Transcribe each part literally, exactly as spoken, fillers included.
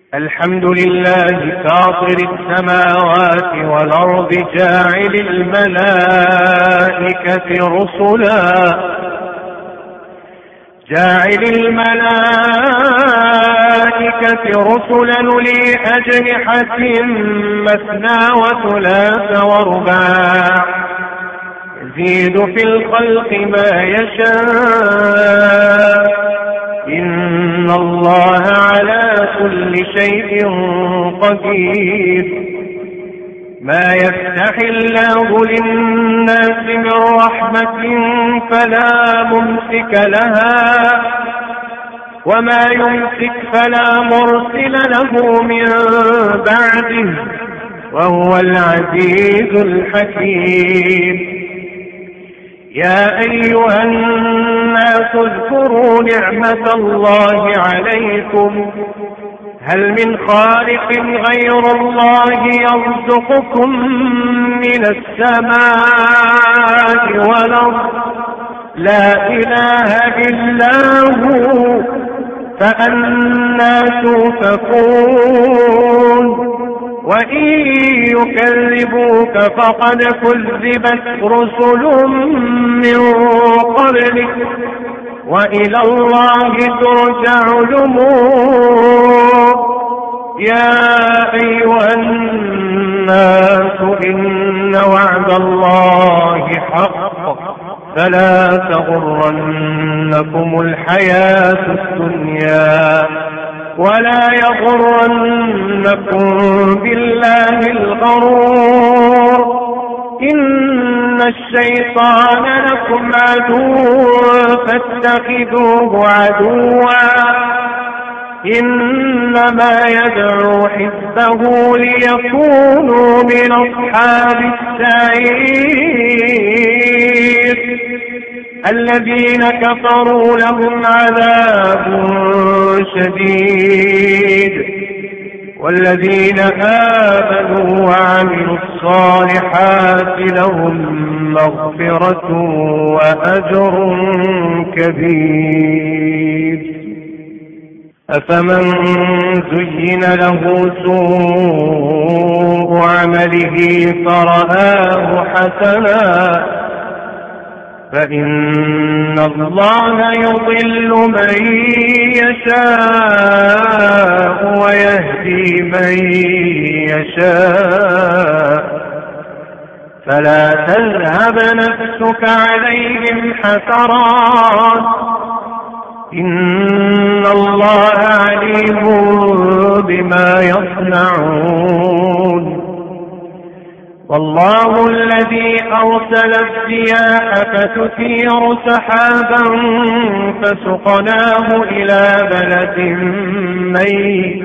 الحمد لله فاطر السماوات والأرض جاعل الملائكة رسلا جاعل الملائكة رسلا أولي أجنحة مثنى وثلاث ورباع يزيد في الخلق ما يشاء إن الله على كل شيء قدير. ما يفتح الله للناس من رحمة فلا ممسك لها وما يمسك فلا مرسل له من بعده وهو العزيز الحكيم. يا أيها الناس اذكروا نعمة الله عليكم هل من خالق غير الله يرزقكم من السماء والأرض لا إله إلا هو فأنى تؤفكون. وإن يكذبوك فقد كذبت رسل من قبلك وإلى الله ترجع الأمور. يا أيها الناس إن وعد الله حق فلا تغرنكم الحياة الدنيا ولا يغرنكم بالله الغرور. إن الشيطان لكم عدو فاتخذوه عدوا إنما يدعو حزبه ليكونوا من أصحاب السعير. الذين كفروا لهم عذاب شديد والذين آمنوا وعملوا الصالحات لهم مغفرة وأجر كبير. أفمن زين له سوء عمله فرآه حسنا فإن الله يضل من يشاء ويهدي من يشاء فلا تذهب نفسك عليهم حسرات إن الله عليم بما يصنعون. والله الذي أرسل الرياح فتثير سحابا فسقناه إلى بلد ميت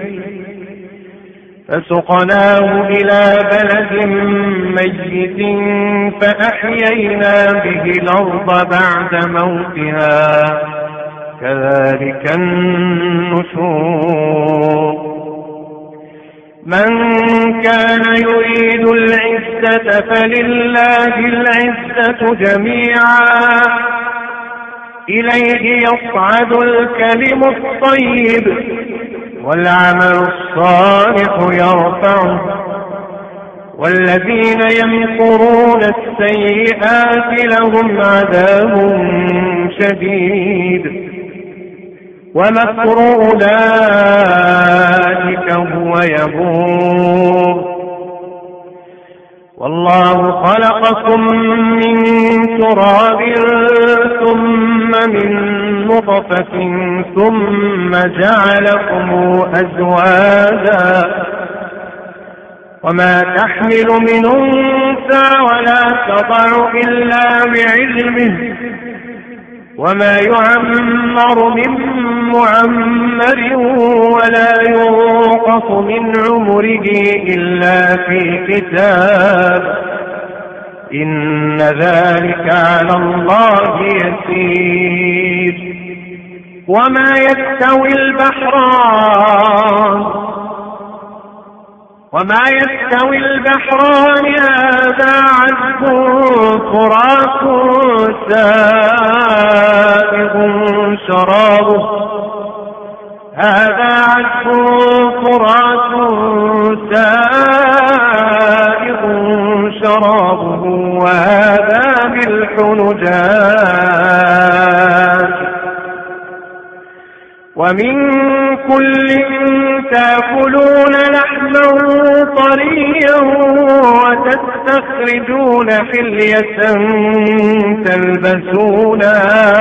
فسقناه إلى بلد ميت فأحيينا به الأرض بعد موتها كذلك النشور. من كان يريد العزة فلله العزة جميعا إليه يصعد الكلم الطيب والعمل الصالح يرفعه والذين يمكرون السيئات لهم عذاب شديد ومكر أولئك هو يبور. والله خلقكم من تراب ثم من نطفة ثم جعلكم أزواجا وما تحمل من أنثى ولا تضع إلا بعلمه وما يعمر من معمر ولا ينقص من عمره إلا في كتاب إن ذلك على الله يسير. وما يستوي البحران وما يستوي البحران هذا عذب فرات سائغ شرابه هذا عذب فرات سائغ شرابه وهذا ملح نجاج ومن كل تأكلون لحما طريا وتستخرجون حلية تلبسونها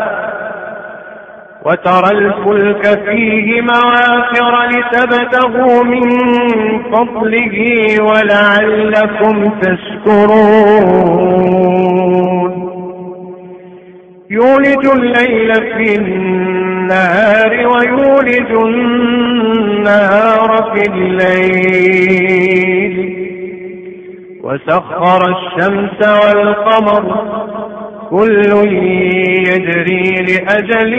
وترى الفلك فيه مواخر لتبتغوا من فضله ولعلكم تشكرون يولج الليل في النهار ويولج النهار في الليل وسخر الشمس والقمر كل يجري لأجل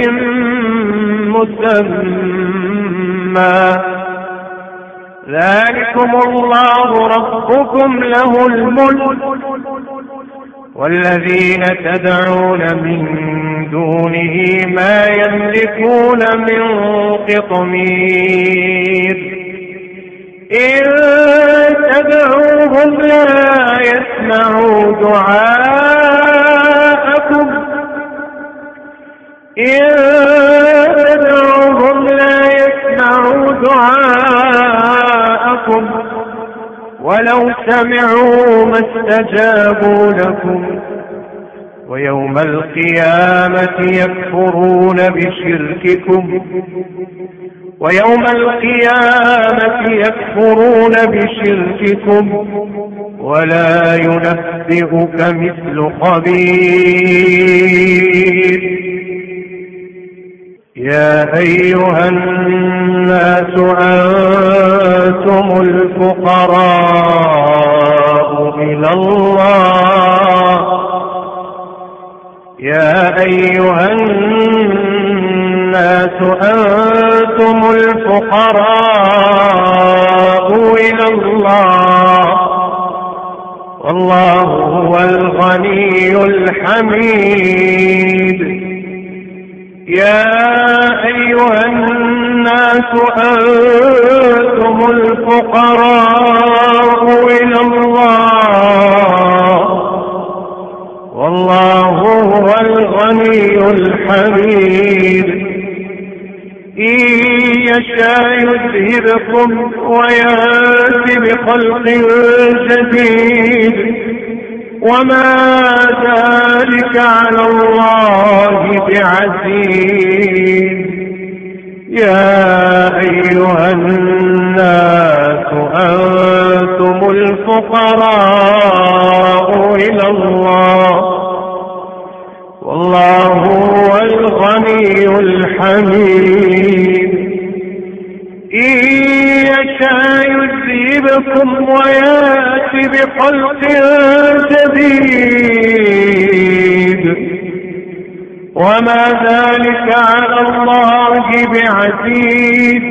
مسمى ذلكم الله ربكم له الملك والذين تدعون من دونه ما يملكون من قطمير إن تدعوهم لا يسمعوا دعاءكم إن تدعوهم لا يسمعوا دعاءكم ولو سمعوا ما استجابوا لكم ويوم القيامة يكفرون بشرككم ويوم القيامة يكفرون بشرككم ولا ينبئك مثل خبير يا أيها الناس أنتم الفقراء إلى الله يا أيها الناس أنتم الفقراء إلى الله والله هو الغني الحميد يا أيها الناس أنتم الفقراء إلى الله والله هو الغني الحميد إن يشاء يذهبكم ويأتي بخلق جديد وما ذلك على الله بعزيز يا أيها الناس أنتم الفقراء إلى الله والله هو الغني الحميد إن يشاء يذهبكم ويأتي بخلق جديد وما ذلك على الله بعزيز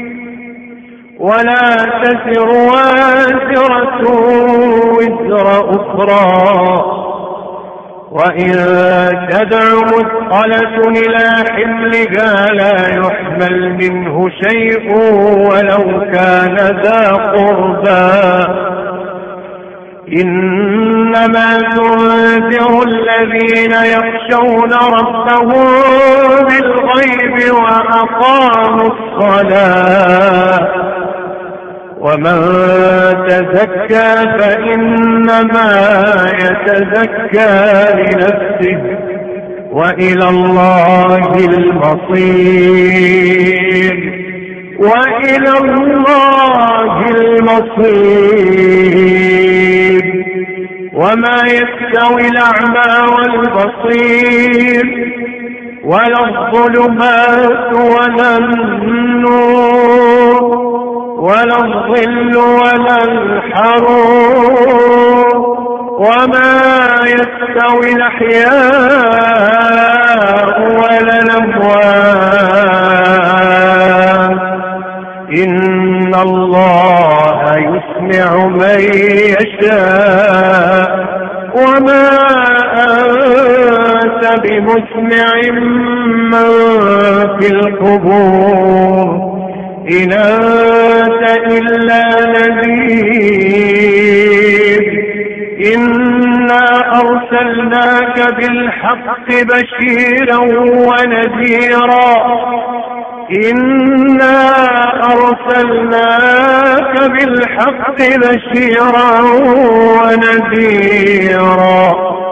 ولا تزر وازرة وزر أخرى وإن تدع مثقلة إلى حملها لا يحمل منه شيء ولو كان ذا قربى إنما تنذر الذين يخشون ربهم بالغيب وأقاموا الصلاة ومن تزكى فإنما يتزكى لنفسه وإلى الله المصير وإلى الله المصير وما يستوي الأعمى والبصير ولا الظلمات ولا النور ولا الظل ولا الحرور وما يستوي الأحياء ولا الأموات إن الله يسمع من يشاء وما أنت بمسمع من في القبور إن أنت إلا نذير إنا أرسلناك بالحق بشيرا ونذيرا إنا أرسلناك بالحق بشيرا ونذيرا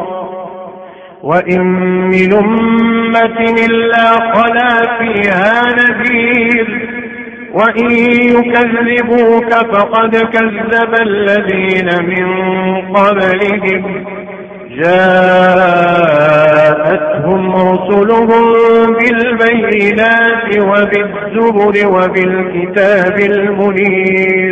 وإن من أمة إلا خلا فيها نذير وإن يكذبوك فقد كذب الذين من قبلهم جاءتهم رسلهم بالبينات وبالزبر وبالكتاب المنير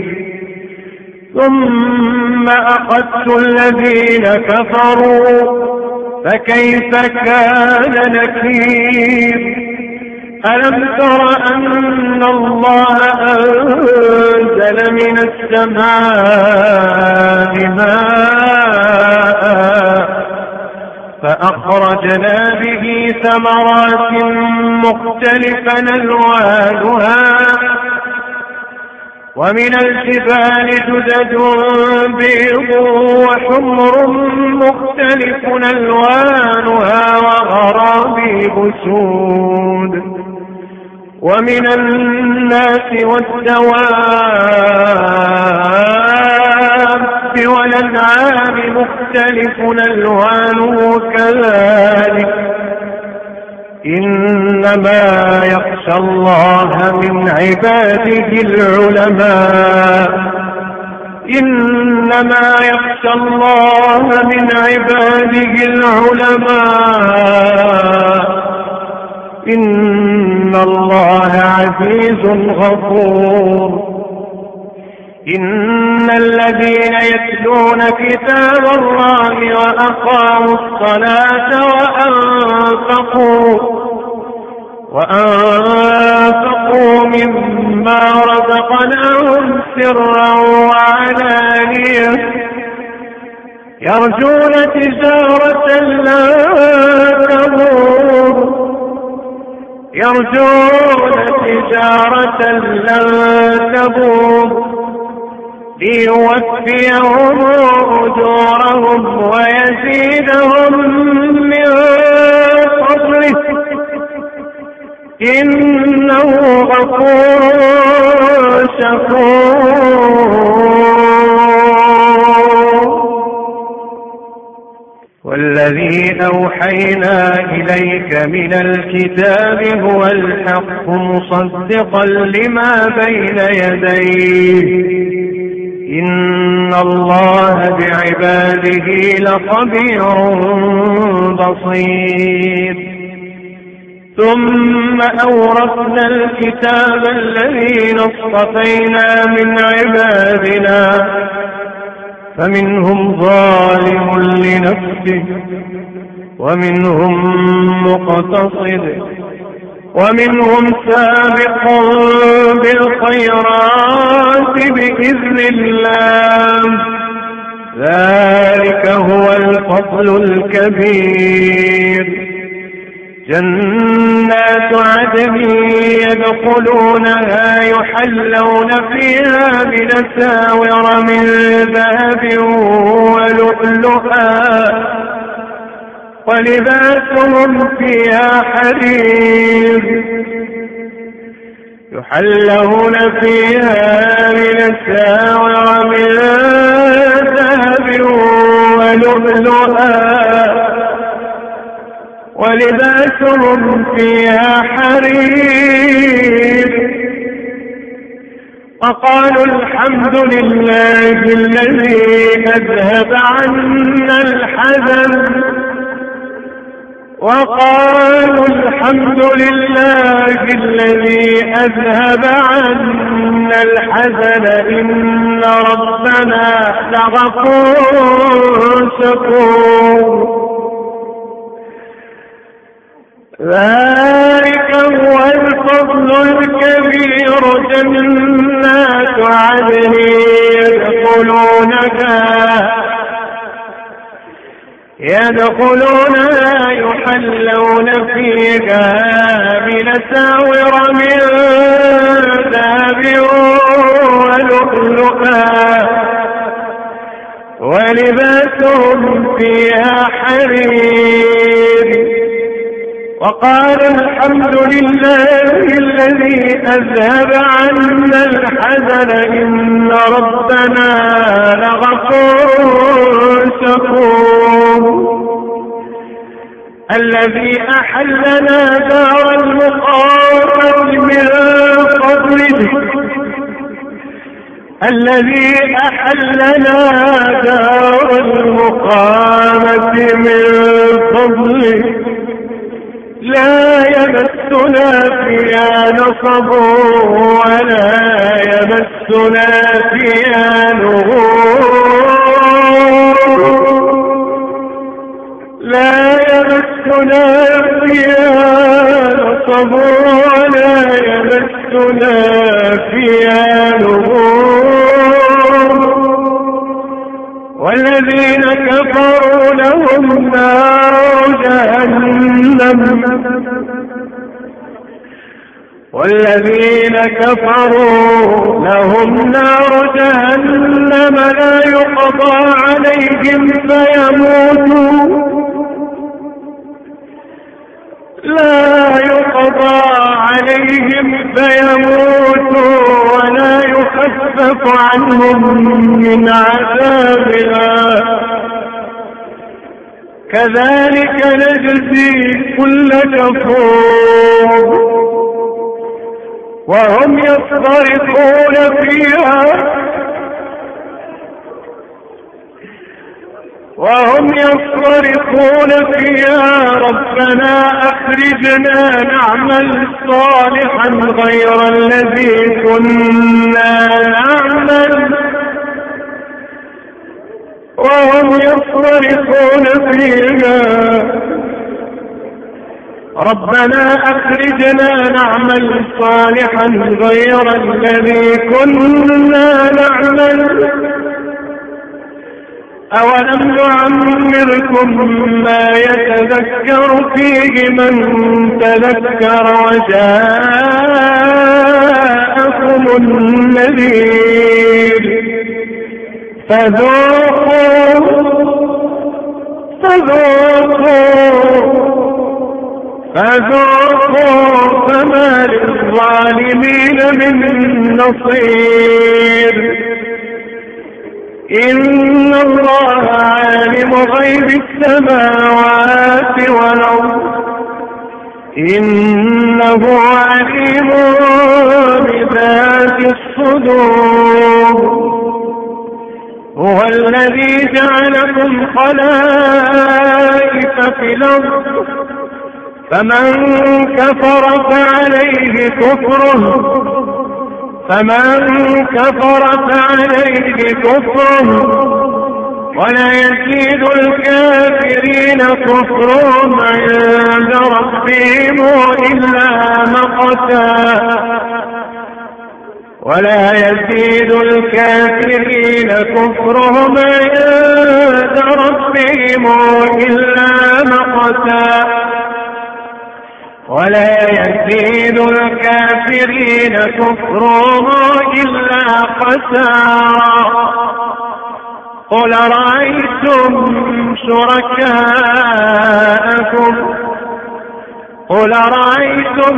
ثم أخذت الذين كفروا فكيف كان نكير ألم تر أن الله أنزل من السماء ماء فأخرجنا به ثمرات مختلفا ألوانها ومن الجبال جدد بيض وحمر مختلف ألوانها وغرابيب سود ومن الناس والدواب والأنعام مختلف ألوانه كذلك إنما يخشى الله من عباده العلماء إنما يخشى الله من عباده العلماء إن الله عزيز غفور إن الذين يتلون كتاب الله وأقاموا الصلاة وأنفقوا وأنفقوا مما رزقناهم سرا وعلانية يرجون تجارة لا تبور يرجون تجارة لا تبور ليوفيهم أجورهم ويزيدهم من فضله إنه غفور شكور والذي أوحينا إليك من الكتاب هو الحق مصدقا لما بين يديه إن الله بعباده لخبير بصير ثم أورثنا الكتاب الذين اصطفينا من عبادنا فمنهم ظالم لنفسه ومنهم مقتصد ومنهم سابق بالخيرات بإذن الله ذلك هو الفضل الكبير جنات عدن يدخلونها يحلون فيها بأساور من ذهب ولؤلؤا ولباسهم فيها حرير يحلون فيها بأساور من ذهب ولؤلؤا ولباسهم فيها حرير وقالوا الحمد لله الذي أذهب عنا الحزن وقالوا الحمد لله الذي أذهب عنا الحزن إن ربنا لغفور شكور ذلك هو الفضل الكبير جنات عدن يدخلونها يدخلونها يحلون فيها من أساور من ذهب ولؤلؤا ولباسهم فيها حرير. وقالوا الحمد لله الذي أذهب عنا الحزن إن ربنا لغفور شكور. الذي أحلنا دار المقامة من فضله الذي أحلنا دار المقامة من فضله لا يمسنا فيها نصب ولا يمسنا فيها لغوب لا يمسنا فيها نصب ولا يمسنا فيها لغوب. والذين كفروا لهم نار جهنم والذين كفروا لهم نار جهنم لا يقضى عليهم فيموتوا لا يقضى عليهم فيموتوا ولا يخفف عنهم من عذابها كذلك نجزي كل كفور. وهم يصطرخون فيها وهم يصطرخون فيها ربنا أخرجنا نعمل صالحا غير الذي كنا نعمل وهم يصطرخون فيها ربنا أخرجنا نعمل صالحا غير الذي كنا نعمل أولم نعمركم ما يتذكر فيه من تذكر وجاءكم النذير فذوقوا فذوقوا فذوقوا فما للظالمين من نصير. إن الله عالم غيب السماوات والأرض إنه عليم بذات الصدور. هو الذي جعلكم خلائف في الأرض فمن كفر فعليه كفره فمن كفر فعليه كفره ولا يزيد الكافرين كفرهم عند ربهم إلا مقتا ولا يزيد الكافرين كفرهم عند ربهم إلا مقتا ولا يزيد الكافرين كفرهم إلا خسارا. قل رأيتم شركاءكم قل رأيتم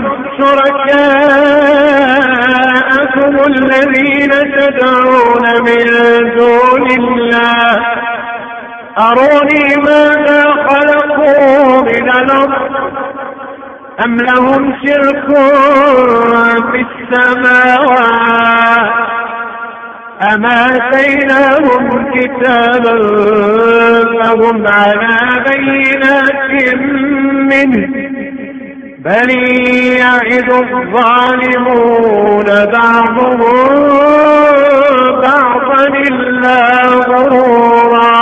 شركاءكم الذين تدعون من دون الله أروني ماذا خلقوا من الأرض أم لهم شرك في السماوات أم آتيناهم كتابا فهم على بينات منه بل يعد الظالمون بعضهم بعضا إلا غرورا.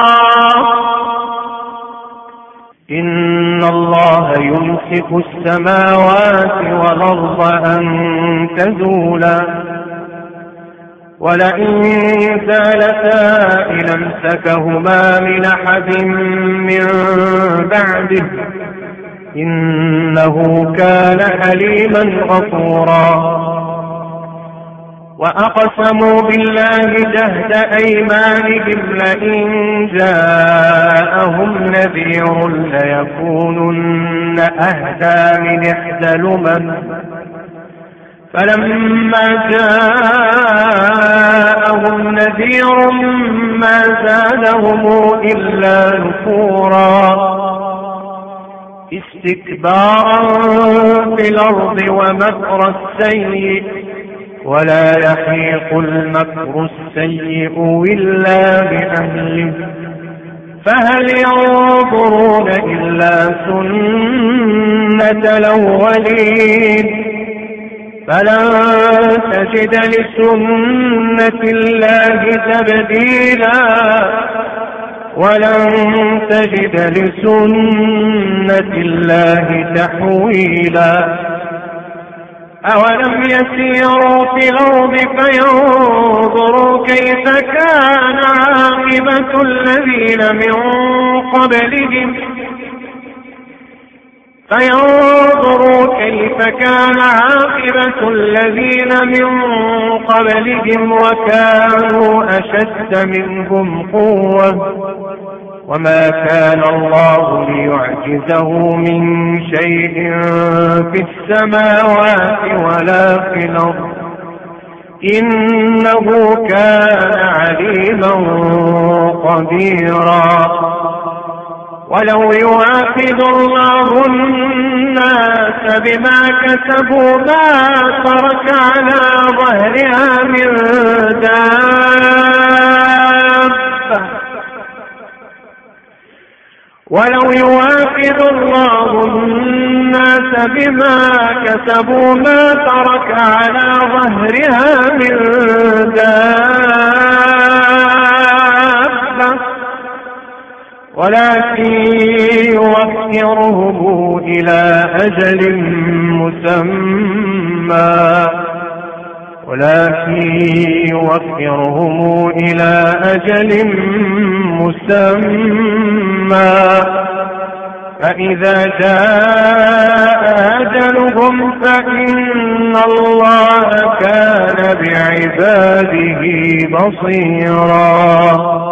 إن الله يمسك السماوات والأرض أن تزولا ولئن سأل سائل امسكهما من أحد من بعده إنه كان حليما غفورا. وأقسموا بالله جهد أيمانهم لئن جاءهم نذير ليكونن أهدى من إحدى الأمم فلما جاءهم نذير ما زادهم إلا نفورا استكبارا في الأرض ومكر السيء ولا يحيق المكر السيء إلا بأهله فهل ينظرون إلا سنة الأولين فلن تجد لسنة الله تبديلا ولن تجد لسنة الله تحويلا. أولم يسيروا في الأرض فينظروا كيف كان عاقبة الذين من قبلهم فينظروا كيف كان عاقبة الذين من قبلهم وكانوا أشد منهم قوة وما كان الله ليعجزه من شيء في السماوات ولا في الأرض إنه كان عليما قديرا. ولو يؤاخذ الله الناس بما كسبوا ما ترك على ظهرها من دابة ولو يؤاخذ الله الناس بما كسبوا ما ترك على ظهرها من دابة ولكن يوخرهم إلى أجل مسمى ولكن يوخرهم إلى أجل مسمى فإذا جاء أجلهم فإن الله كان بعباده بصيرا.